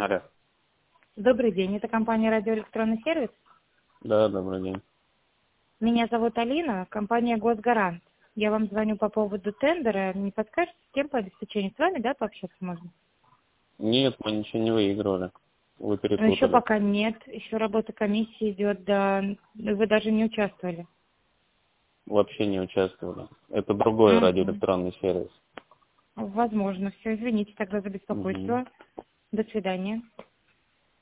Алло. Добрый день, это компания «Радиоэлектронный сервис». Да, добрый день. Меня зовут Алина, компания «Госгарант». Я вам звоню по поводу тендера. Не подскажете, с кем по обеспечению? С вами, да, пообщаться можно? Нет, мы ничего не выигрывали. Вы Но еще перепутали. пока нет. Еще работа комиссии идет, да. Вы даже не участвовали. Вообще не участвовали. Это другой Угу. радиоэлектронный сервис. Возможно. Все, извините тогда за Мгм. беспокойство. До свидания.